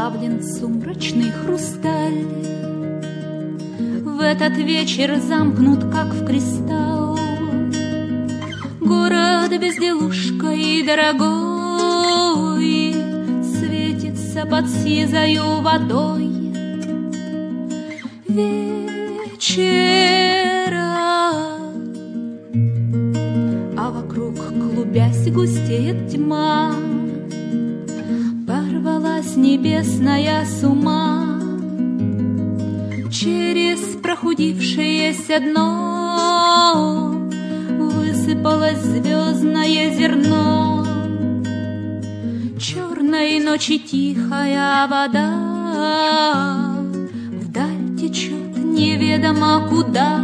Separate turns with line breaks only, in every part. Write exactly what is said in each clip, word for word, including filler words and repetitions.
расплавлен сумрачный хрусталь. В этот вечер замкнут, как в кристалл, город безделушка и дорогой, светится под сизою водой. Вечера, а вокруг, клубясь, густеет тьма, порвалась небесная с ума. Через прохудившееся дно высыпалось звездное зерно. Черной ночи тихая вода вдаль течет неведомо куда,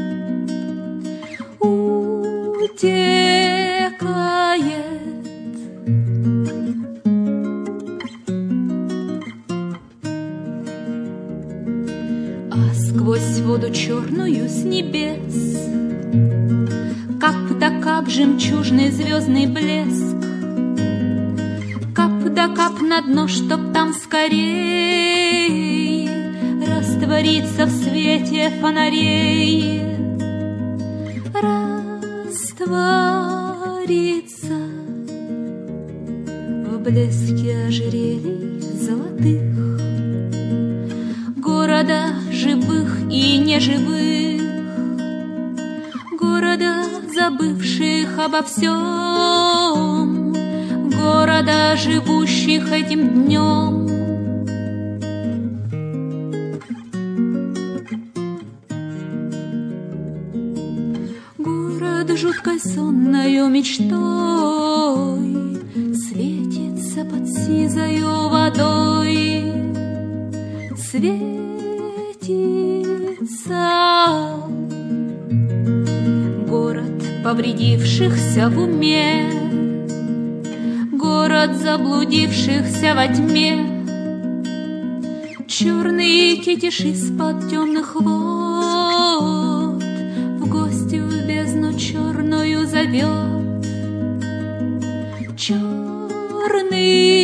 утекает. А сквозь воду черную с небес кап да кап жемчужный звездный блеск, кап да кап на дно, чтоб там скорей раствориться в свете фонарей, раствориться в блеске ожерелий золотых, города живых и неживых, города забывших обо всем, города живущих этим днем. Город жуткой сонною мечтой светится под сизою водой, светится. Город повредившихся в уме, город заблудившихся во тьме. Черный китиш из-под темных вод в гости в бездну черную зовет. Черный